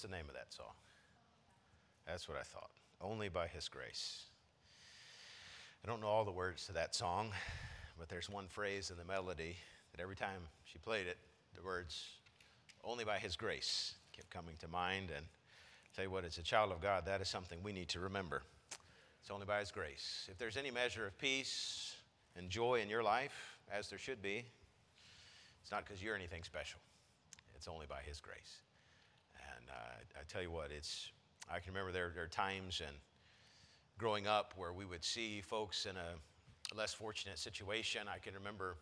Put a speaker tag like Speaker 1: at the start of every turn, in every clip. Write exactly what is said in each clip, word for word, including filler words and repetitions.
Speaker 1: What's the name of that song? That's what I thought. Only by His grace. I don't know all the words to that song, but there's one phrase in the melody that every time she played it, the words, only by His grace, kept coming to mind. And I'll tell you what, as a child of God, that is something we need to remember. It's only by His grace. If there's any measure of peace and joy in your life, as there should be, it's not because you're anything special. It's only by His grace. And uh, I tell you what, it's I can remember there, there are times in growing up where we would see folks in a less fortunate situation. I can remember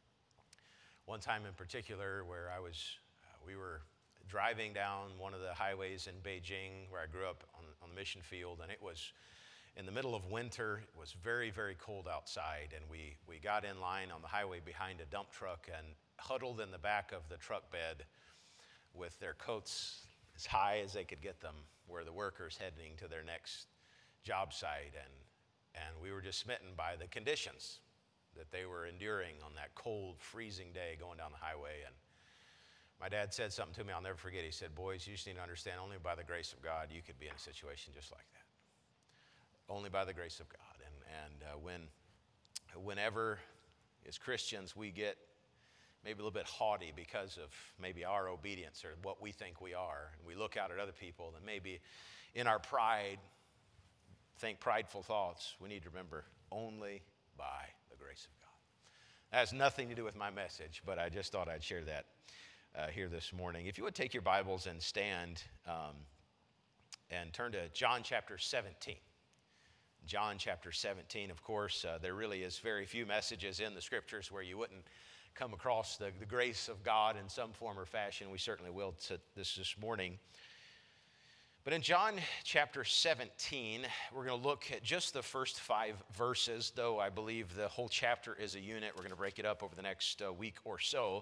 Speaker 1: one time in particular where I was, uh, we were driving down one of the highways in Beijing where I grew up on, on the mission field, and it was in the middle of winter. It was very, very cold outside, and we, we got in line on the highway behind a dump truck and huddled in the back of the truck bed with their coats as high as they could get them, where the workers heading to their next job site, and and we were just smitten by the conditions that they were enduring on that cold, freezing day going down the highway. And my dad said something to me I'll never forget. He said, "Boys, you just need to understand, only by the grace of God you could be in a situation just like that. Only by the grace of God." And and uh, when whenever as Christians we get maybe a little bit haughty because of maybe our obedience or what we think we are, and we look out at other people, and maybe in our pride think prideful thoughts, we need to remember only by the grace of God. That has nothing to do with my message, but I just thought I'd share that uh, here this morning. If you would take your Bibles and stand um, and turn to John chapter seventeen. John chapter seventeen, of course, uh, there really is very few messages in the scriptures where you wouldn't come across the, the grace of God in some form or fashion. We certainly will to this this morning. But in John chapter seventeen, we're going to look at just the first five verses, though I believe the whole chapter is a unit. We're going to break it up over the next uh, week or so.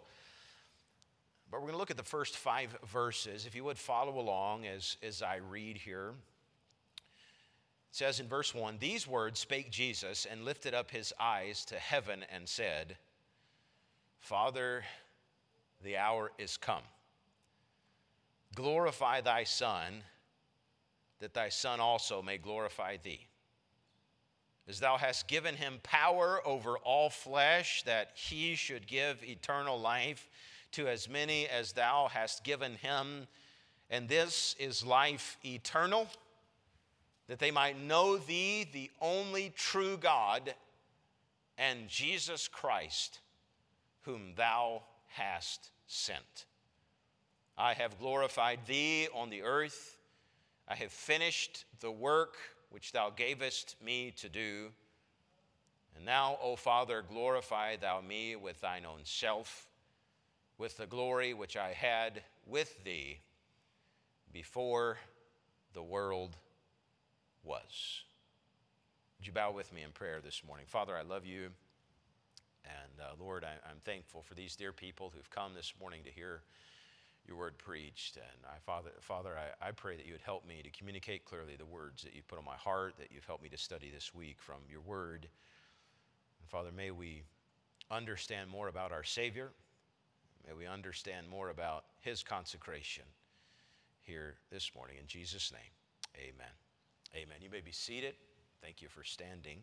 Speaker 1: But we're going to look at the first five verses. If you would follow along as, as I read here. It says in verse one, "These words spake Jesus, and lifted up his eyes to heaven, and said, Father, the hour is come. Glorify thy Son, that thy Son also may glorify thee. As thou hast given him power over all flesh, that he should give eternal life to as many as thou hast given him. And this is life eternal, that they might know thee, the only true God, and Jesus Christ, whom thou hast sent. I have glorified thee on the earth. I have finished the work which thou gavest me to do. And now, O Father, glorify thou me with thine own self, with the glory which I had with thee before the world was." Would you bow with me in prayer this morning? Father, I love you. And uh, Lord, I, I'm thankful for these dear people who've come this morning to hear your word preached. And I, Father, Father I, I pray that you would help me to communicate clearly the words that you put on my heart, that you've helped me to study this week from your word. And Father, may we understand more about our Savior. May we understand more about his consecration here this morning. In Jesus' name, amen. Amen. You may be seated. Thank you for standing.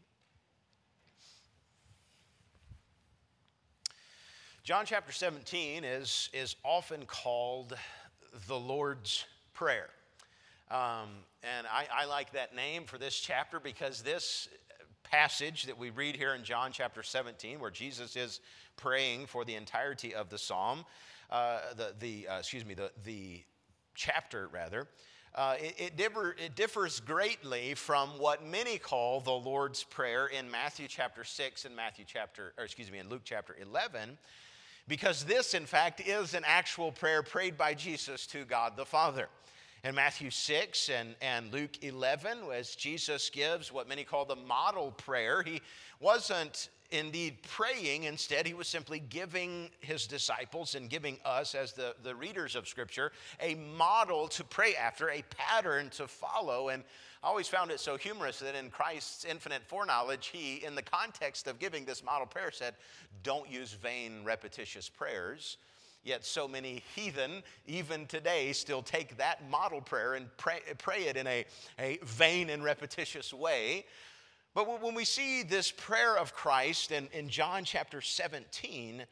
Speaker 1: John chapter seventeen is, is often called the Lord's Prayer. Um, and I, I like that name for this chapter because this passage that we read here in John chapter seventeen, where Jesus is praying for the entirety of the psalm, uh, the, the uh, excuse me, the, the chapter rather, uh, it, it, differ, it differs greatly from what many call the Lord's Prayer in Matthew chapter six and Matthew chapter, or excuse me, in Luke chapter eleven. Because this, in fact, is an actual prayer prayed by Jesus to God the Father. In Matthew six and, and Luke eleven, as Jesus gives what many call the model prayer, he wasn't indeed praying. Instead, he was simply giving his disciples and giving us, as the, the readers of Scripture, a model to pray after, a pattern to follow. And I always found it so humorous that in Christ's infinite foreknowledge, he, in the context of giving this model prayer, said, don't use vain, repetitious prayers. Yet so many heathen, even today, still take that model prayer and pray, pray it in a, a vain and repetitious way. But when we see this prayer of Christ in, in John chapter seventeen,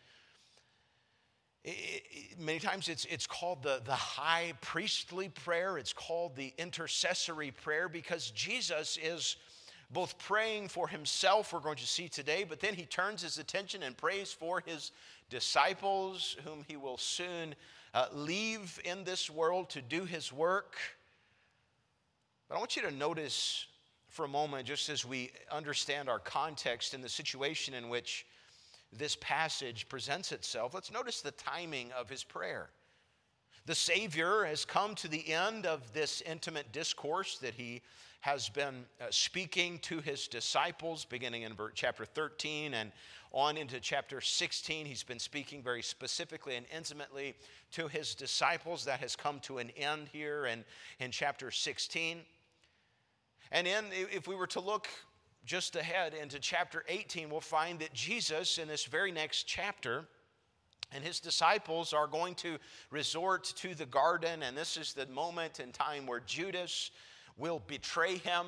Speaker 1: it, it, many times it's, it's called the, the high priestly prayer. It's called the intercessory prayer because Jesus is both praying for himself, we're going to see today, but then he turns his attention and prays for his disciples, whom he will soon uh, leave in this world to do his work. But I want you to notice for a moment, just as we understand our context and the situation in which this passage presents itself, let's notice the timing of his prayer. The Savior has come to the end of this intimate discourse that he has been uh, speaking to his disciples, beginning in chapter thirteen and on into chapter sixteen. He's been speaking very specifically and intimately to his disciples. That has come to an end here in, in chapter sixteen. And in, if we were to look just ahead into chapter eighteen, we'll find that Jesus, in this very next chapter, and his disciples are going to resort to the garden, and this is the moment in time where Judas will betray him.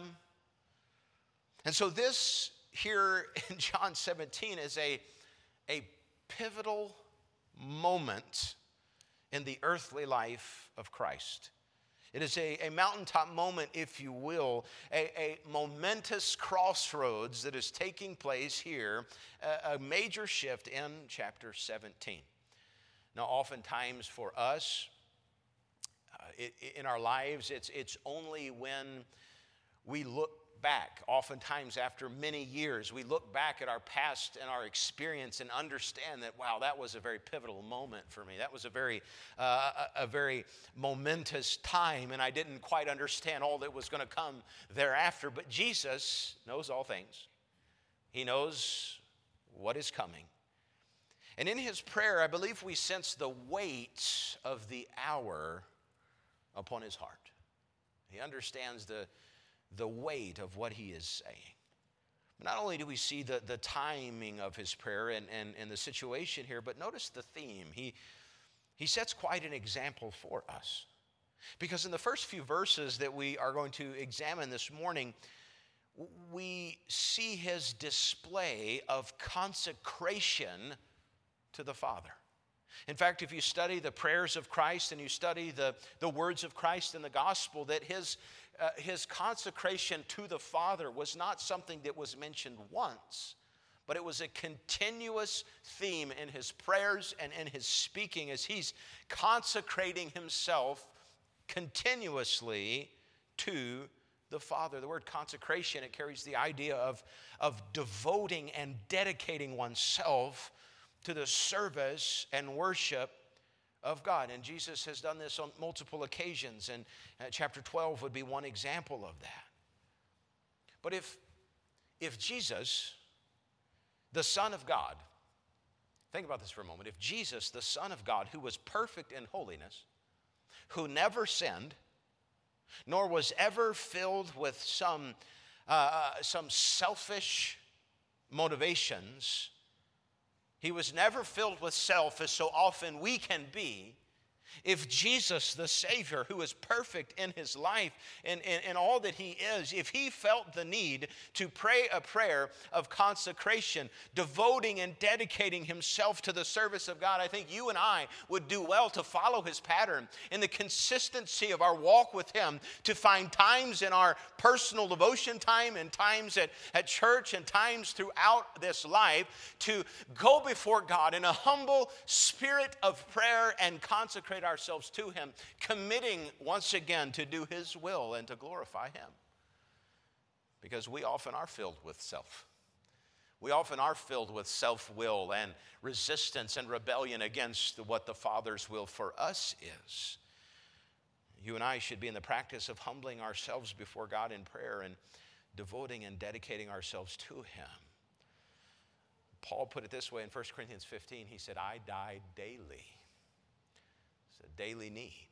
Speaker 1: And so this here in John seventeen is a, a pivotal moment in the earthly life of Christ. It is a, a mountaintop moment, if you will, a, a momentous crossroads that is taking place here, a, a major shift in chapter seventeen. Now, oftentimes for us, uh, it, in our lives, it's, it's only when we look back, oftentimes after many years, we look back at our past and our experience and understand that, wow, that was a very pivotal moment for me. That was a very, uh, a, a very momentous time, and I didn't quite understand all that was going to come thereafter. But Jesus knows all things. He knows what is coming. And in his prayer, I believe we sense the weight of the hour upon his heart. He understands the, the weight of what he is saying. Not only do we see the, the timing of his prayer and, and, and the situation here, but notice the theme. He, he sets quite an example for us. Because in the first few verses that we are going to examine this morning, we see his display of consecration to the Father. In fact, if you study the prayers of Christ and you study the, the words of Christ in the gospel, that his, uh, his consecration to the Father was not something that was mentioned once, but it was a continuous theme in his prayers and in his speaking as he's consecrating himself continuously to the Father. The word consecration, it carries the idea of, of devoting and dedicating oneself to the service and worship of God. And Jesus has done this on multiple occasions, and uh, chapter twelve would be one example of that. But if, if Jesus, the Son of God, think about this for a moment. If Jesus, the Son of God, who was perfect in holiness, who never sinned, nor was ever filled with some, uh, some selfish motivations, he was never filled with self, as so often we can be. If Jesus, the Savior, who is perfect in his life and in all that he is, if he felt the need to pray a prayer of consecration, devoting and dedicating himself to the service of God, I think you and I would do well to follow his pattern in the consistency of our walk with him, to find times in our personal devotion time and times at, at church and times throughout this life to go before God in a humble spirit of prayer and consecrate ourselves to him, committing once again to do his will and to glorify him. Because we often are filled with self. We often are filled with self-will and resistance and rebellion against what the Father's will for us is. You and I should be in the practice of humbling ourselves before God in prayer and devoting and dedicating ourselves to him. Paul put it this way in First Corinthians fifteen. He said, I die daily. A daily need.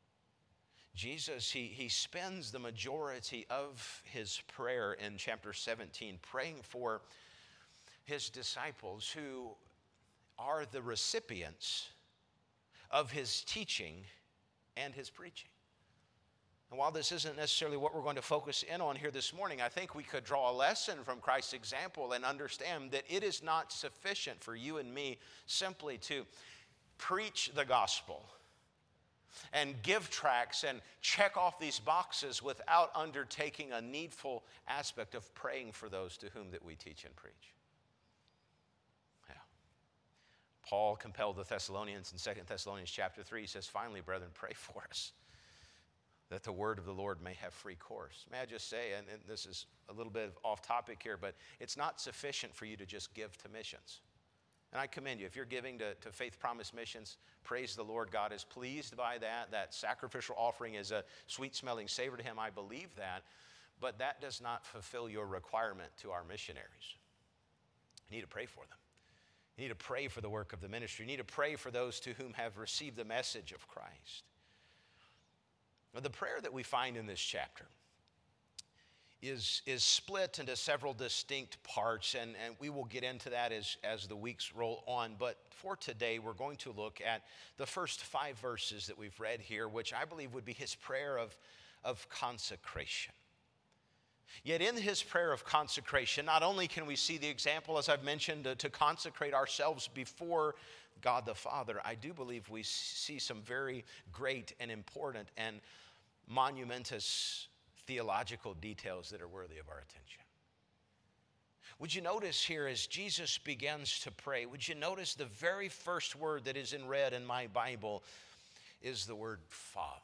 Speaker 1: Jesus, he, he spends the majority of his prayer in chapter seventeen praying for his disciples who are the recipients of his teaching and his preaching. And while this isn't necessarily what we're going to focus in on here this morning, I think we could draw a lesson from Christ's example and understand that it is not sufficient for you and me simply to preach the gospel and give tracts and check off these boxes without undertaking a needful aspect of praying for those to whom that we teach and preach. Yeah. Paul compelled the Thessalonians in Second Thessalonians chapter three. He says, finally, brethren, pray for us, that the word of the Lord may have free course. May I just say, and, and this is a little bit off topic here, but it's not sufficient for you to just give to missions. And I commend you. If you're giving to, to Faith Promise Missions, praise the Lord. God is pleased by that. That sacrificial offering is a sweet-smelling savor to him. I believe that. But that does not fulfill your requirement to our missionaries. You need to pray for them. You need to pray for the work of the ministry. You need to pray for those to whom have received the message of Christ. Now, the prayer that we find in this chapter is, is split into several distinct parts, and, and we will get into that as, as the weeks roll on. But for today, we're going to look at the first five verses that we've read here, which I believe would be his prayer of, of consecration. Yet in his prayer of consecration, not only can we see the example, as I've mentioned, to, to consecrate ourselves before God the Father, I do believe we see some very great and important and monumentous theological details that are worthy of our attention. Would you notice here as Jesus begins to pray, would you notice the very first word that is in red in my Bible is the word Father.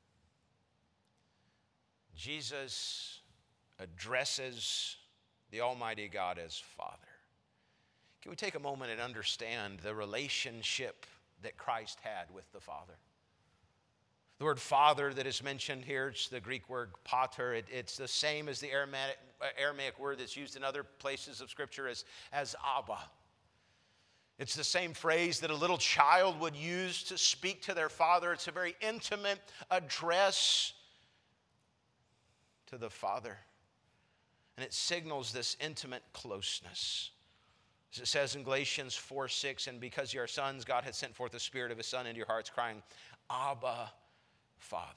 Speaker 1: Jesus addresses the Almighty God as Father. Can we take a moment and understand the relationship that Christ had with the Father? The word Father that is mentioned here, it's the Greek word pater. It, it's the same as the Aramaic, Aramaic word that's used in other places of Scripture as, as Abba. It's the same phrase that a little child would use to speak to their father. It's a very intimate address to the Father. And it signals this intimate closeness. As it says in Galatians four six, and because you are sons, God hath sent forth the Spirit of his Son into your hearts, crying, Abba, Father.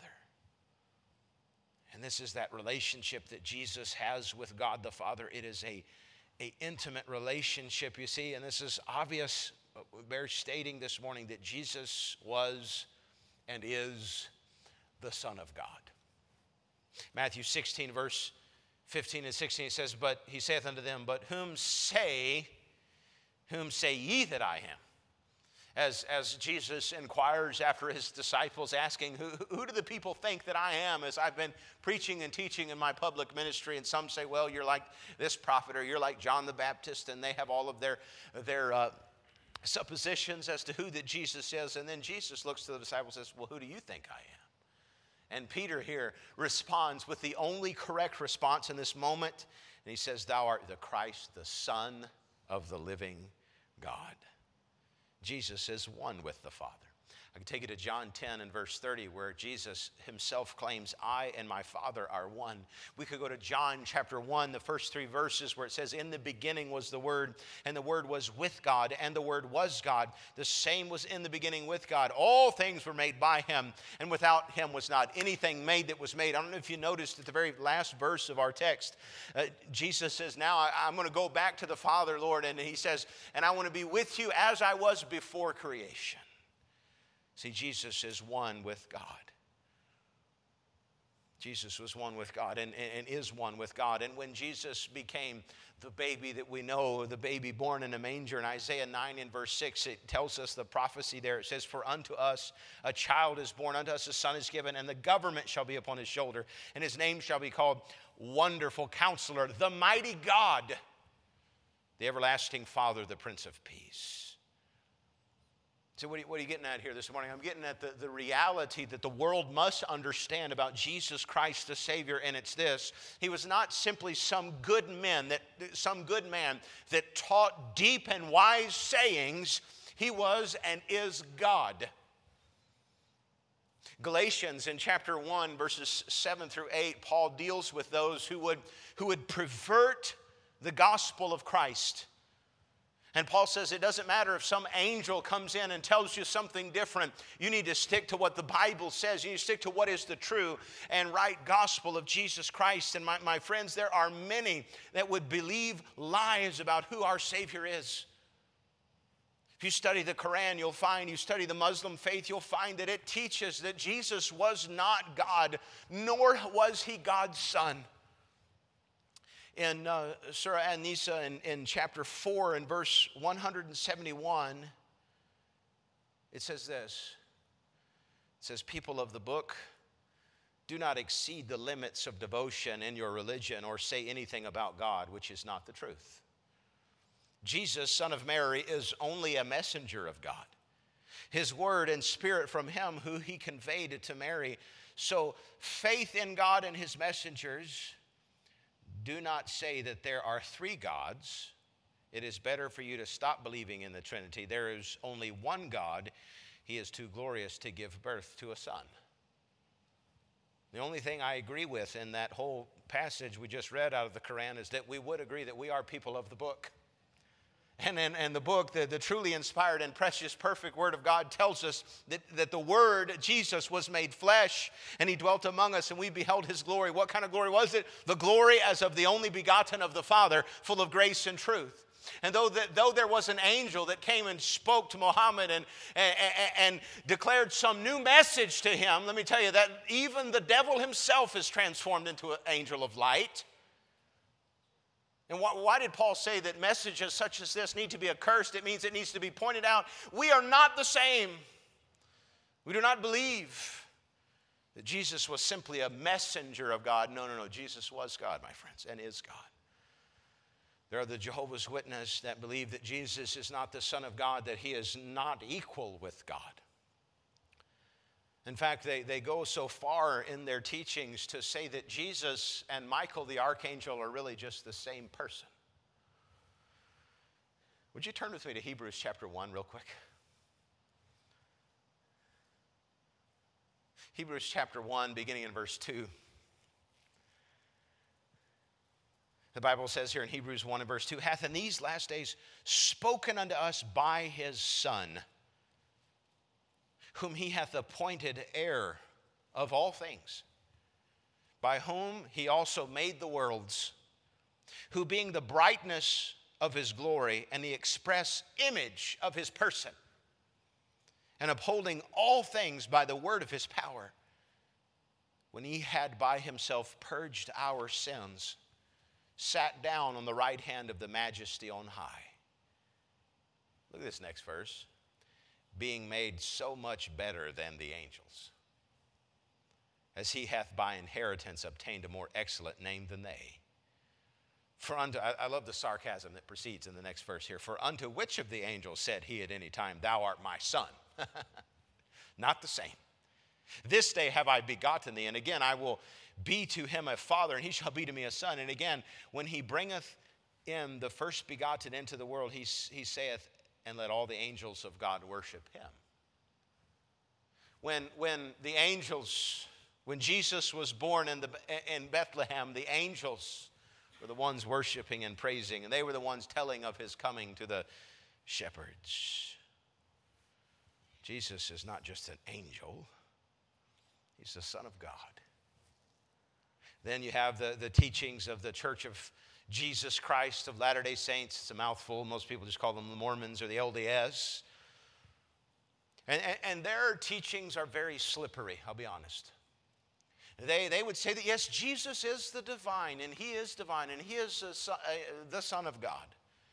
Speaker 1: And this is that relationship that Jesus has with God the Father. It is a, a intimate relationship, you see, and this is obvious. We bear stating this morning that Jesus was and is the Son of God. Matthew sixteen, verse fifteen and sixteen, it says, but he saith unto them, but whom say, whom say ye that I am? As, as Jesus inquires after his disciples, asking, who, who do the people think that I am as I've been preaching and teaching in my public ministry? And some say, well, you're like this prophet, or you're like John the Baptist, and they have all of their, their uh, suppositions as to who that Jesus is. And then Jesus looks to the disciples and says, well, who do you think I am? And Peter here responds with the only correct response in this moment. And he says, thou art the Christ, the Son of the living God. Jesus is one with the Father. I can take you to John ten and verse thirty, where Jesus himself claims, I and my Father are one. We could go to John chapter one, the first three verses, where it says, in the beginning was the Word, and the Word was with God, and the Word was God. The same was in the beginning with God. All things were made by him, and without him was not anything made that was made. I don't know if you noticed at the very last verse of our text, uh, Jesus says, now I, I'm going to go back to the Father, Lord, and he says, and I want to be with you as I was before creation. See, Jesus is one with God. Jesus was one with God and, and is one with God. And when Jesus became the baby that we know, the baby born in a manger, in Isaiah nine and verse six, it tells us the prophecy there. It says, for unto us a child is born, unto us a son is given, and the government shall be upon his shoulder, and his name shall be called Wonderful Counselor, the Mighty God, the Everlasting Father, the Prince of Peace. So what are, you, what are you getting at here this morning? I'm getting at the, the reality that the world must understand about Jesus Christ the Savior, and it's this. He was not simply some good man that some good man that taught deep and wise sayings. He was and is God. Galatians in chapter one, verses seven through eight, Paul deals with those who would, who would pervert the gospel of Christ. And Paul says it doesn't matter if some angel comes in and tells you something different. You need to stick to what the Bible says. You need to stick to what is the true and right gospel of Jesus Christ. And my, my friends, there are many that would believe lies about who our Savior is. If you study the Quran, you'll find, you study the Muslim faith, you'll find that it teaches that Jesus was not God, nor was he God's son. In uh, Surah An-Nisa in, in chapter four and verse one seventy-one, it says this. It says, people of the book, do not exceed the limits of devotion in your religion or say anything about God which is not the truth. Jesus, son of Mary, is only a messenger of God. His word and spirit from him who he conveyed to Mary. So faith in God and his messengers. Do not say that there are three gods. It is better for you to stop believing in the Trinity. There is only one God. He is too glorious to give birth to a son. The only thing I agree with in that whole passage we just read out of the Quran is that we would agree that we are people of the book. And, and, and the book, the, the truly inspired and precious, perfect Word of God tells us that, that the Word, Jesus, was made flesh, and he dwelt among us, and we beheld his glory. What kind of glory was it? The glory as of the only begotten of the Father, full of grace and truth. And though, that, though there was an angel that came and spoke to Muhammad and, and, and declared some new message to him, let me tell you that even the devil himself is transformed into an angel of light. And why, why did Paul say that messages such as this need to be accursed? It means it needs to be pointed out. We are not the same. We do not believe that Jesus was simply a messenger of God. No, no, no. Jesus was God, my friends, and is God. There are the Jehovah's Witnesses that believe that Jesus is not the Son of God, that he is not equal with God. In fact, they, they go so far in their teachings to say that Jesus and Michael the archangel are really just the same person. Would you turn with me to Hebrews chapter one real quick? Hebrews chapter one, beginning in verse two. The Bible says here in Hebrews one and verse two, hath in these last days spoken unto us by his Son, whom he hath appointed heir of all things, by whom he also made the worlds, who being the brightness of his glory and the express image of his person, and upholding all things by the word of his power, when he had by himself purged our sins, sat down on the right hand of the majesty on high. Look at this next verse. Being made so much better than the angels, as he hath by inheritance obtained a more excellent name than they. For unto, I, I love the sarcasm that proceeds in the next verse here. For unto which of the angels said he at any time, thou art my son? Not the same. This day have I begotten thee, and again I will be to him a father, and he shall be to me a son. And again, when he bringeth in the first begotten into the world, he, he saith, and let all the angels of God worship him. When, when the angels, when Jesus was born in, the, in Bethlehem, the angels were the ones worshiping and praising, and they were the ones telling of his coming to the shepherds. Jesus is not just an angel, he's the Son of God. Then you have the, the teachings of the Church of Jesus Christ of Latter-day Saints. It's a mouthful. Most people just call them the Mormons or the L D S. And, and, and their teachings are very slippery, I'll be honest. They, they would say that, yes, Jesus is the divine, and he is divine, and he is a son, uh, the Son of God.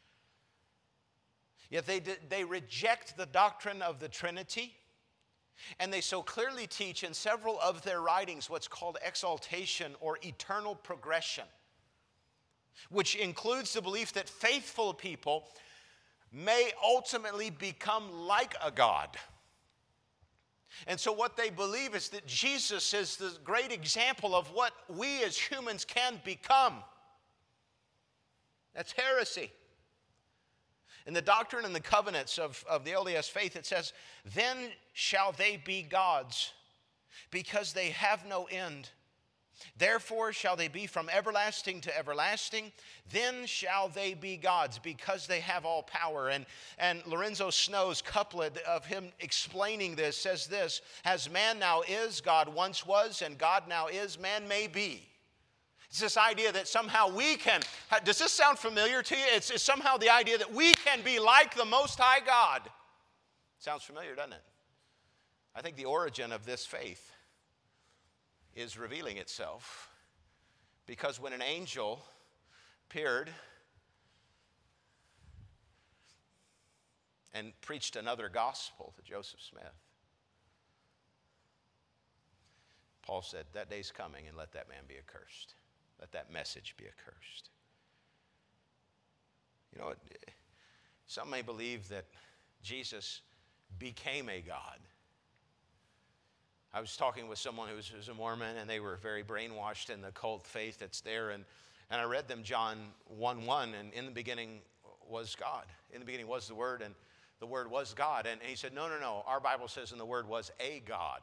Speaker 1: Yet they, they reject the doctrine of the Trinity, and they so clearly teach in several of their writings what's called exaltation or eternal progression, which includes the belief that faithful people may ultimately become like a God. And so what they believe is that Jesus is the great example of what we as humans can become. That's heresy. In the Doctrine and the Covenants of, of the L D S faith, it says, then shall they be gods, because they have no end, Therefore shall they be from everlasting to everlasting. Then shall they be gods, because they have all power. And, and Lorenzo Snow's couplet of him explaining this says this: as man now is, God once was, and God now is, man may be. It's this idea that somehow we can, does this sound familiar to you? It's, it's somehow the idea that we can be like the Most High God. Sounds familiar, doesn't it? I think the origin of this faith is revealing itself because when an angel appeared and preached another gospel to Joseph Smith, Paul said, that day's coming, and let that man be accursed. Let that message be accursed. You know, some may believe that Jesus became a God. I was talking with someone who was, who was a Mormon, and they were very brainwashed in the cult faith that's there. And, and I read them John one one, and in the beginning was God. In the beginning was the Word, and the Word was God. And, and he said, no, no, no. Our Bible says in the Word was a God.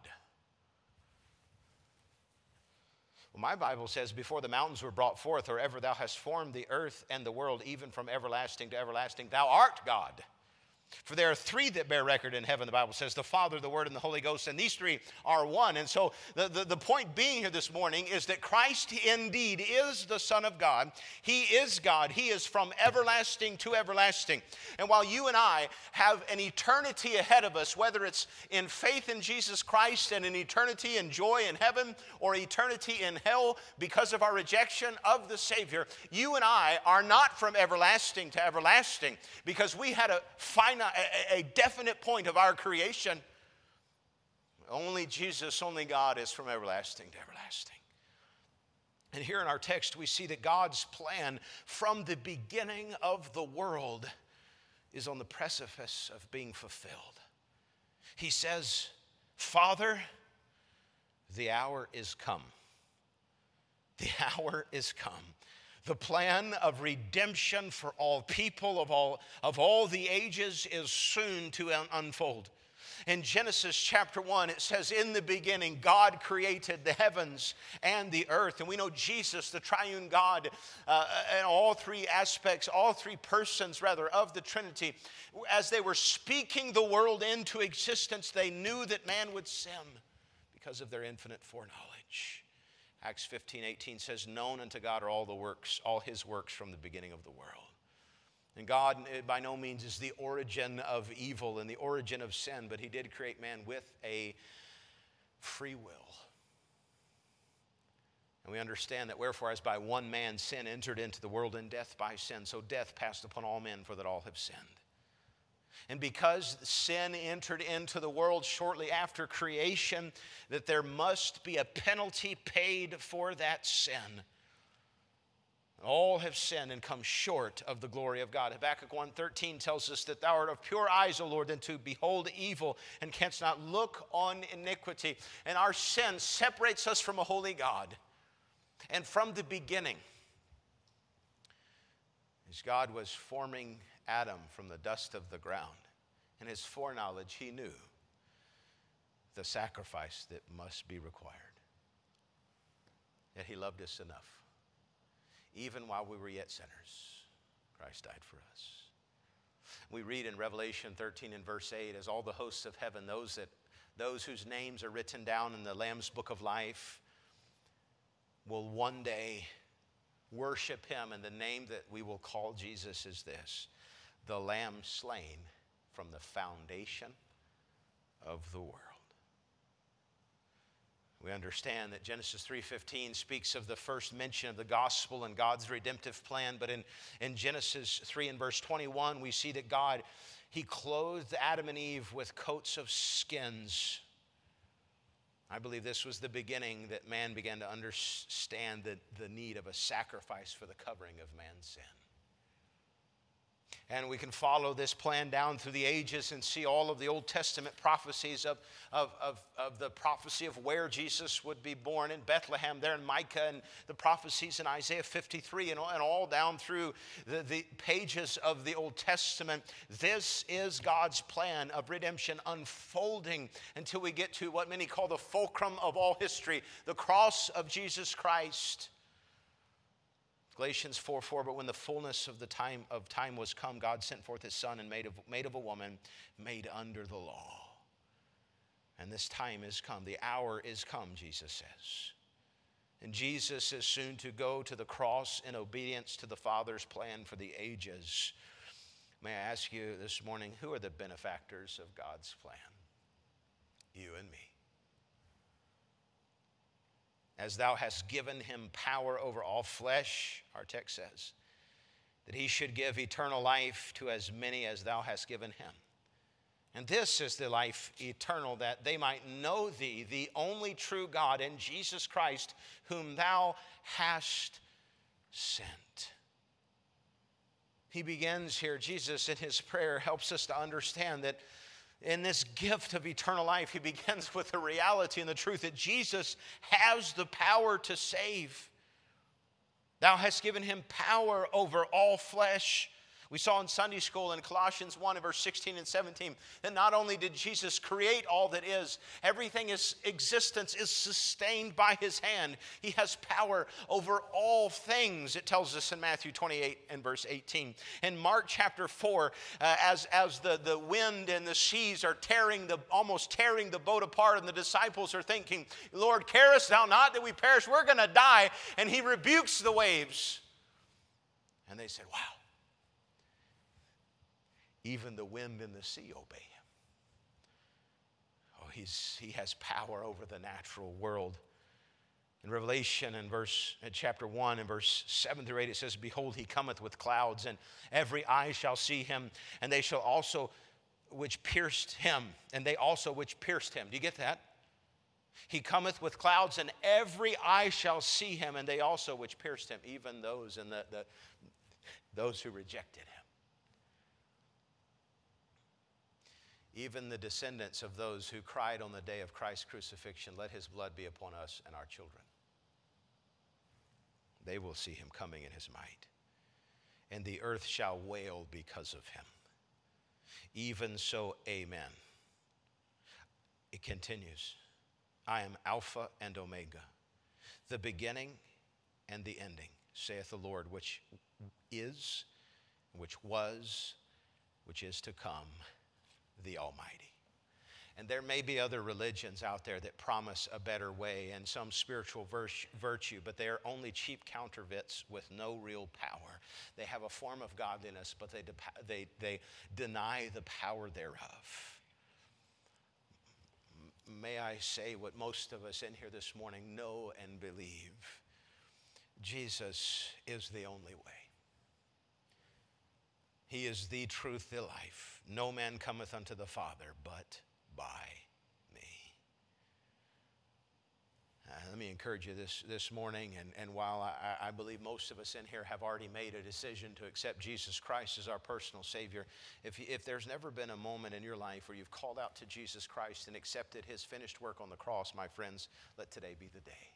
Speaker 1: Well, my Bible says, before the mountains were brought forth, or ever thou hast formed the earth and the world, even from everlasting to everlasting, thou art God. For there are three that bear record in heaven, the Bible says, the Father, the Word, and the Holy Ghost, and these three are one. And so the, the, the point being here this morning is that Christ indeed is the Son of God. He is God. He is from everlasting to everlasting. And while you and I have an eternity ahead of us, whether it's in faith in Jesus Christ and an eternity in joy in heaven or eternity in hell because of our rejection of the Savior, you and I are not from everlasting to everlasting because we had a finite A, a definite point of our creation. Only Jesus, only God is from everlasting to everlasting. And here in our text we see that God's plan from the beginning of the world is on the precipice of being fulfilled. He says, Father, the hour is come. The hour is come. The plan of redemption for all people of all, of all the ages is soon to un- unfold. In Genesis chapter one, it says, in the beginning, God created the heavens and the earth. And we know Jesus, the triune God, uh, and all three aspects, all three persons, rather, of the Trinity, as they were speaking the world into existence, they knew that man would sin because of their infinite foreknowledge. Acts fifteen eighteen says, known unto God are all the works, all his works from the beginning of the world. And God by no means is the origin of evil and the origin of sin, but he did create man with a free will. And we understand that wherefore as by one man sin entered into the world, and death by sin, so death passed upon all men, for that all have sinned. And because sin entered into the world shortly after creation, that there must be a penalty paid for that sin. All have sinned and come short of the glory of God. Habakkuk one thirteen tells us that thou art of pure eyes, O Lord, than to behold evil, and canst not look on iniquity. And our sin separates us from a holy God. And from the beginning, as God was forming Adam from the dust of the ground, in his foreknowledge, he knew the sacrifice that must be required. Yet he loved us enough. Even while we were yet sinners, Christ died for us. We read in Revelation thirteen and verse eight, as all the hosts of heaven, those that those whose names are written down in the Lamb's book of life, will one day worship him. And the name that we will call Jesus is this: the Lamb slain from the foundation of the world. We understand that Genesis three fifteen speaks of the first mention of the gospel and God's redemptive plan. But in, in Genesis three and verse twenty-one, we see that God, he clothed Adam and Eve with coats of skins. I believe this was the beginning that man began to understand the, the need of a sacrifice for the covering of man's sin. And we can follow this plan down through the ages and see all of the Old Testament prophecies of, of, of, of the prophecy of where Jesus would be born in Bethlehem, there in Micah, and the prophecies in Isaiah fifty-three, and all, and all down through the, the pages of the Old Testament. This is God's plan of redemption unfolding until we get to what many call the fulcrum of all history, the cross of Jesus Christ. Galatians four four, but when the fullness of the time of time was come, God sent forth his Son and made of, made of a woman, made under the law. And this time is come. The hour is come, Jesus says. And Jesus is soon to go to the cross in obedience to the Father's plan for the ages. May I ask you this morning, who are the benefactors of God's plan? You and me. As thou hast given him power over all flesh, our text says, that he should give eternal life to as many as thou hast given him. And this is the life eternal, that they might know thee, the only true God, and Jesus Christ, whom thou hast sent. He begins here, Jesus in his prayer helps us to understand that in this gift of eternal life, he begins with the reality and the truth that Jesus has the power to save. Thou hast given him power over all flesh. We saw in Sunday school in Colossians one and verse sixteen and seventeen that not only did Jesus create all that is, everything is existence is sustained by his hand. He has power over all things, it tells us in Matthew twenty-eight and verse eighteen. In Mark chapter four, uh, as, as the, the wind and the seas are tearing the almost tearing the boat apart, and the disciples are thinking, Lord, carest thou not that we perish? We're going to die. And he rebukes the waves. And they said, wow. Even the wind and the sea obey him. Oh, he's, he has power over the natural world. In Revelation, in verse in chapter one, in verse seven through eight, it says, behold, he cometh with clouds, and every eye shall see him, and they shall also which pierced him, and they also which pierced him. Do you get that? He cometh with clouds, and every eye shall see him, and they also which pierced him, even those and the, the those who rejected him. Even the descendants of those who cried on the day of Christ's crucifixion, let his blood be upon us and our children. They will see him coming in his might. And the earth shall wail because of him. Even so, amen. It continues. I am Alpha and Omega, the beginning and the ending, saith the Lord, which is, which was, which is to come, the Almighty. And there may be other religions out there that promise a better way and some spiritual virtue, but they are only cheap counterfeits with no real power. They have a form of godliness, but they, de- they, they deny the power thereof. May I say what most of us in here this morning know and believe. Jesus is the only way. He is the truth, the life. No man cometh unto the Father but by me. Uh, let me encourage you this, this morning, and, and while I, I believe most of us in here have already made a decision to accept Jesus Christ as our personal Savior, if, if there's never been a moment in your life where you've called out to Jesus Christ and accepted his finished work on the cross, my friends, let today be the day.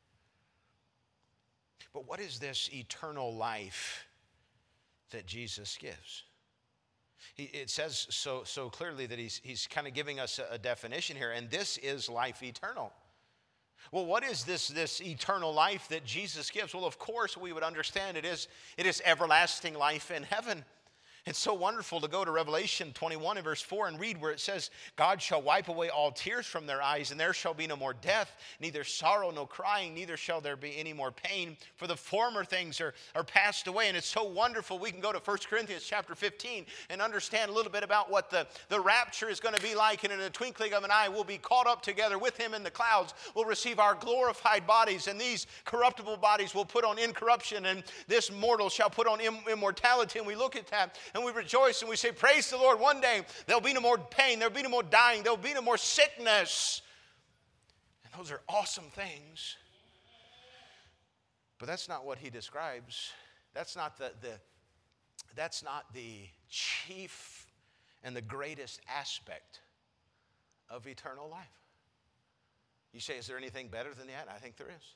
Speaker 1: But what is this eternal life that Jesus gives? He, it says so, so clearly that he's, he's kind of giving us a, a definition here, and this is life eternal. Well, what is this, this eternal life that Jesus gives? Well, of course, we would understand it is, it is everlasting life in heaven. It's so wonderful to go to Revelation twenty-one and verse four and read where it says, God shall wipe away all tears from their eyes, and there shall be no more death, neither sorrow, no crying, neither shall there be any more pain, for the former things are, are passed away. And it's so wonderful. We can go to First Corinthians chapter fifteen and understand a little bit about what the, the rapture is going to be like. And in a twinkling of an eye, we'll be caught up together with him in the clouds. We'll receive our glorified bodies, and these corruptible bodies will put on incorruption, and this mortal shall put on im- immortality. And we look at that, and we rejoice and we say, praise the Lord. One day there'll be no more pain, there'll be no more dying, there'll be no more sickness. And those are awesome things. But that's not what he describes. That's not the, the, That's not the chief and the greatest aspect of eternal life. You say, is there anything better than that? I think there is.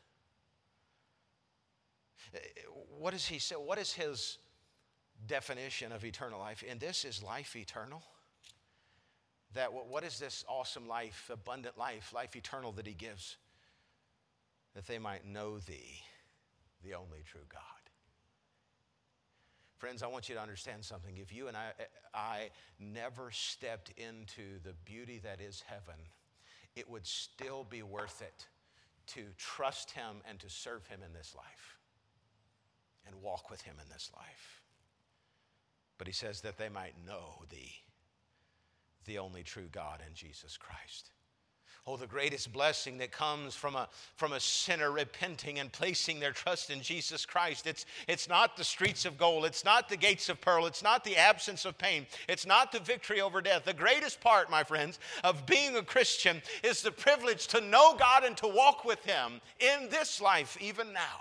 Speaker 1: What does he say? What is his definition of eternal life? And this is life eternal. That what is this awesome life, abundant life, life eternal that he gives? That they might know thee, the only true God. Friends, I want you to understand something. If you and I, I never stepped into the beauty that is heaven, it would still be worth it to trust him and to serve him in this life and walk with him in this life. But he says that they might know thee, the only true God, in Jesus Christ. Oh, the greatest blessing that comes from a, from a sinner repenting and placing their trust in Jesus Christ. It's, it's not the streets of gold. It's not the gates of pearl. It's not the absence of pain. It's not the victory over death. The greatest part, my friends, of being a Christian is the privilege to know God and to walk with him in this life, even now.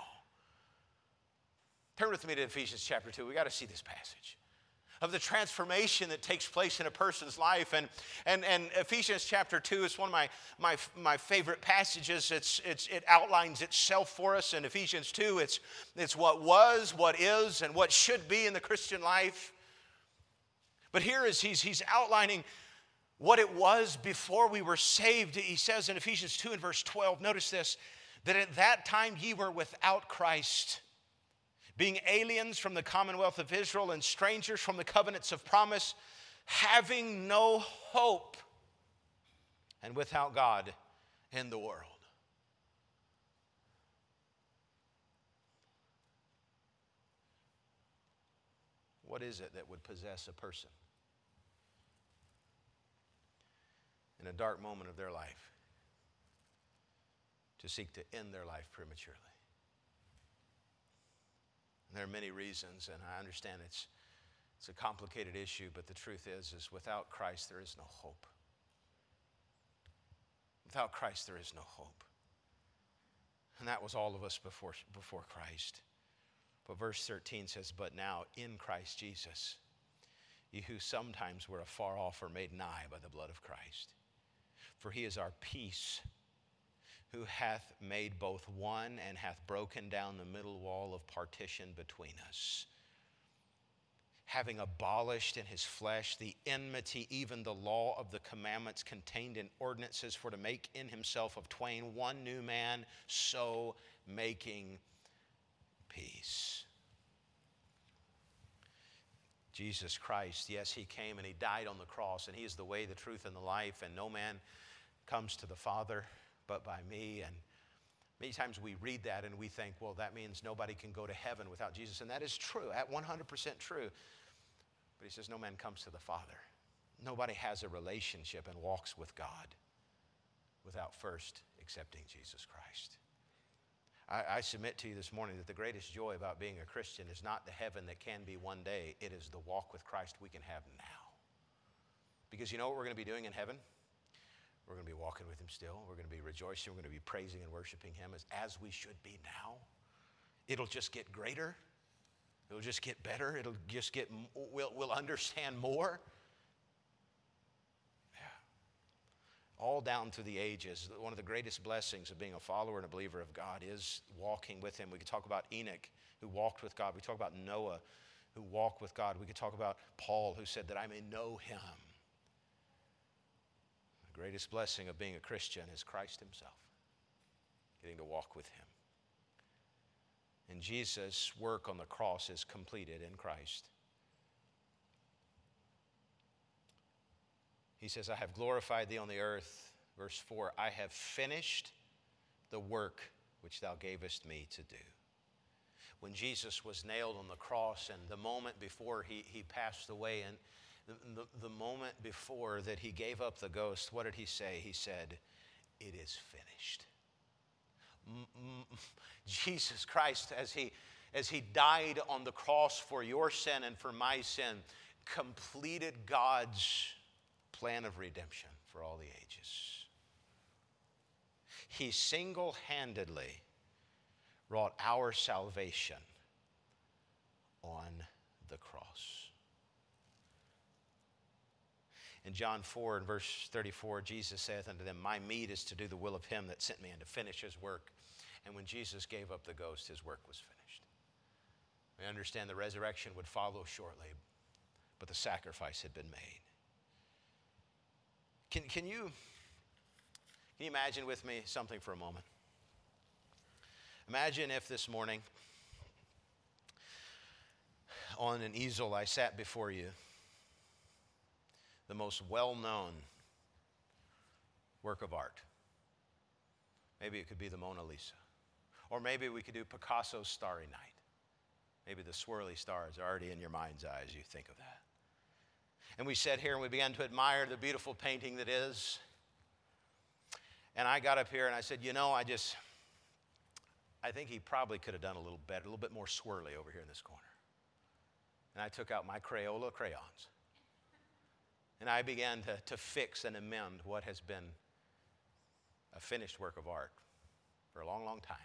Speaker 1: Turn with me to Ephesians chapter two. We got to see this passage of the transformation that takes place in a person's life. And, and, and Ephesians chapter two is one of my, my, my favorite passages. It's, it's, it outlines itself for us in Ephesians two. It's, it's what was, what is, and what should be in the Christian life. But here is he's, he's outlining what it was before we were saved. He says in Ephesians two and verse twelve, notice this, that at that time ye were without Christ, being aliens from the commonwealth of Israel and strangers from the covenants of promise, having no hope and without God in the world. What is it that would possess a person in a dark moment of their life to seek to end their life prematurely? There are many reasons, and I understand it's, it's a complicated issue, but the truth is, is without Christ, there is no hope. Without Christ, there is no hope. And that was all of us before, before Christ. But verse thirteen says, but now in Christ Jesus, ye who sometimes were afar off are made nigh by the blood of Christ. For he is our peace, who hath made both one and hath broken down the middle wall of partition between us, having abolished in his flesh the enmity, even the law of the commandments contained in ordinances, for to make in himself of twain one new man, so making peace. Jesus Christ, yes, he came and he died on the cross, and he is the way, the truth, and the life, and no man comes to the Father but by me. And many times we read that and we think, well, that means nobody can go to heaven without Jesus. And that is true, at one hundred percent true. But he says no man comes to the Father. Nobody has a relationship and walks with God without first accepting Jesus Christ. I, I submit to you this morning that the greatest joy about being a Christian is not the heaven that can be one day. It is the walk with Christ we can have now. Because you know what we're going to be doing in heaven? We're going to be walking with him still. We're going to be rejoicing. We're going to be praising and worshiping him as, as we should be now. It'll just get greater. It'll just get better. It'll just get, we'll, we'll understand more. Yeah. All down through the ages, one of the greatest blessings of being a follower and a believer of God is walking with him. We could talk about Enoch, who walked with God. We could talk about Noah, who walked with God. We could talk about Paul, who said that I may know him. The greatest blessing of being a Christian is Christ himself, getting to walk with him. And Jesus' work on the cross is completed in Christ. He says, I have glorified thee on the earth. Verse four, I have finished the work which thou gavest me to do. When Jesus was nailed on the cross, and the moment before he, he passed away, and the, the, the moment before that he gave up the ghost, what did he say? He said, it is finished. Jesus Christ, as he, as he died on the cross for your sin and for my sin, completed God's plan of redemption for all the ages. He single-handedly wrought our salvation on the cross. In John four and verse thirty-four, Jesus saith unto them, my meat is to do the will of him that sent me and to finish his work. And when Jesus gave up the ghost, his work was finished. We understand the resurrection would follow shortly, but the sacrifice had been made. Can, can, you, can you imagine with me something for a moment? Imagine if this morning on an easel I sat before you the most well-known work of art. Maybe it could be the Mona Lisa. Or maybe we could do Picasso's Starry Night. Maybe the swirly stars are already in your mind's eye as you think of that. And we sat here and we began to admire the beautiful painting that is. And I got up here and I said, you know, I just, I think he probably could have done a little better, a little bit more swirly over here in this corner. And I took out my Crayola crayons. And I began to, to fix and amend what has been a finished work of art for a long, long time.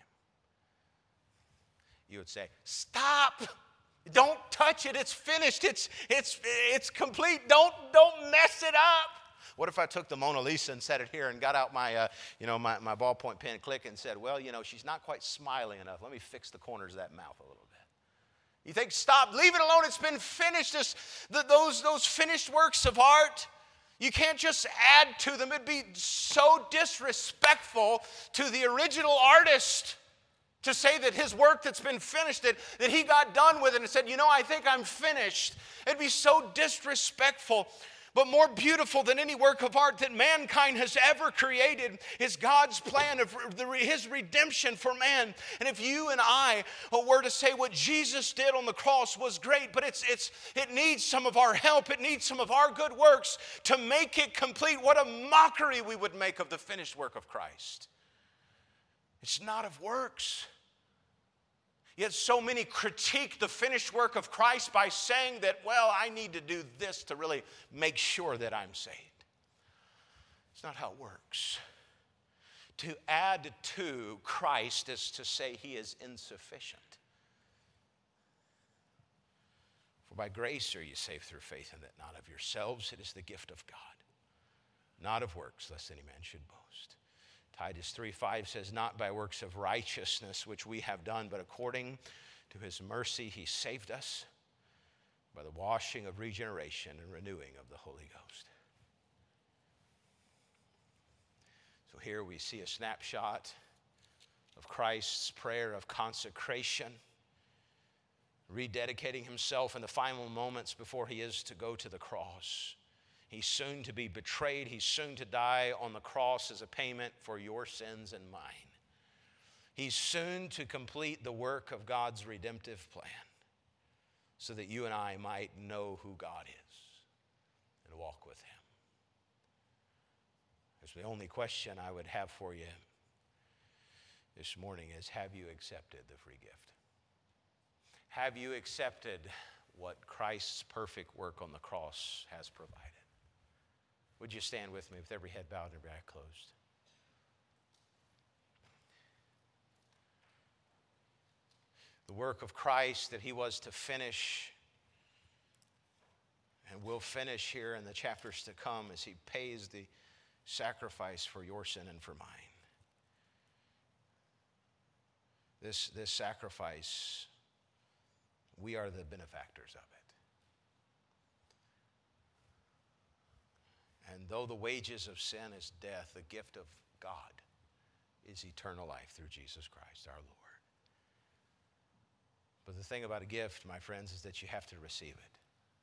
Speaker 1: You would say, stop! Don't touch it. It's finished. It's, it's, it's complete. Don't, don't mess it up. What if I took the Mona Lisa and set it here and got out my, uh, you know, my, my ballpoint pen click and said, well, you know, she's not quite smiling enough. Let me fix the corners of that mouth a little bit. You think, stop, leave it alone. It's been finished. This, the, those, those finished works of art, you can't just add to them. It'd be so disrespectful to the original artist to say that his work that's been finished, that, that he got done with it and said, you know, I think I'm finished. It'd be so disrespectful. But more beautiful than any work of art that mankind has ever created is God's plan of his redemption for man. And if you and I were to say what Jesus did on the cross was great, but it's, it's, it needs some of our help, it needs some of our good works to make it complete, what a mockery we would make of the finished work of Christ. It's not of works. Yet so many critique the finished work of Christ by saying that, well, I need to do this to really make sure that I'm saved. It's not how it works. To add to Christ is to say he is insufficient. For by grace are you saved through faith, and that not of yourselves. It is the gift of God, not of works, lest any man should boast. Titus three five says, not by works of righteousness which we have done, but according to his mercy he saved us by the washing of regeneration and renewing of the Holy Ghost. So here we see a snapshot of Christ's prayer of consecration, rededicating himself in the final moments before he is to go to the cross. He's soon to be betrayed. He's soon to die on the cross as a payment for your sins and mine. He's soon to complete the work of God's redemptive plan so that you and I might know who God is and walk with him. That's the only question I would have for you this morning is, have you accepted the free gift? Have you accepted what Christ's perfect work on the cross has provided? Would you stand with me with every head bowed and every eye closed? The work of Christ that he was to finish and will finish here in the chapters to come as he pays the sacrifice for your sin and for mine. This, this sacrifice, we are the benefactors of it. And though the wages of sin is death, the gift of God is eternal life through Jesus Christ our Lord. But the thing about a gift, my friends, is that you have to receive it.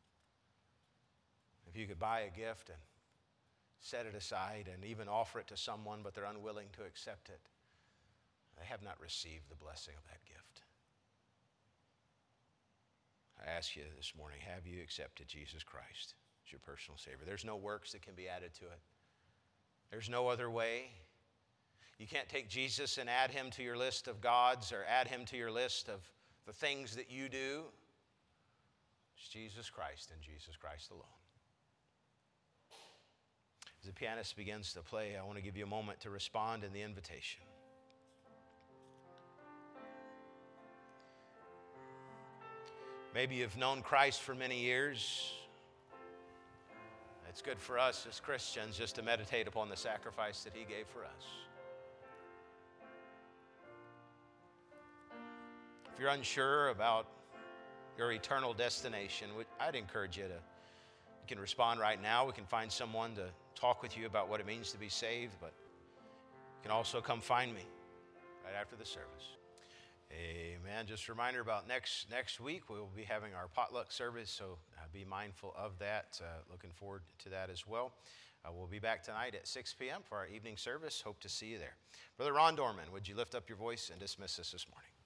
Speaker 1: If you could buy a gift and set it aside and even offer it to someone, but they're unwilling to accept it, they have not received the blessing of that gift. I ask you this morning, have you accepted Jesus Christ as your personal Savior? There's no works that can be added to it. There's no other way. You can't take Jesus and add him to your list of gods or add him to your list of the things that you do. It's Jesus Christ and Jesus Christ alone. As the pianist begins to play, I want to give you a moment to respond in the invitation. Maybe you've known Christ for many years. It's good for us as Christians just to meditate upon the sacrifice that he gave for us. If you're unsure about your eternal destination, I'd encourage you to, you can respond right now. We can find someone to talk with you about what it means to be saved, but you can also come find me right after the service. Amen. Just a reminder about next next week, we'll be having our potluck service, so uh, be mindful of that. Uh, looking forward to that as well. Uh, we'll be back tonight at six p.m. for our evening service. Hope to see you there. Brother Ron Dorman, would you lift up your voice and dismiss us this morning?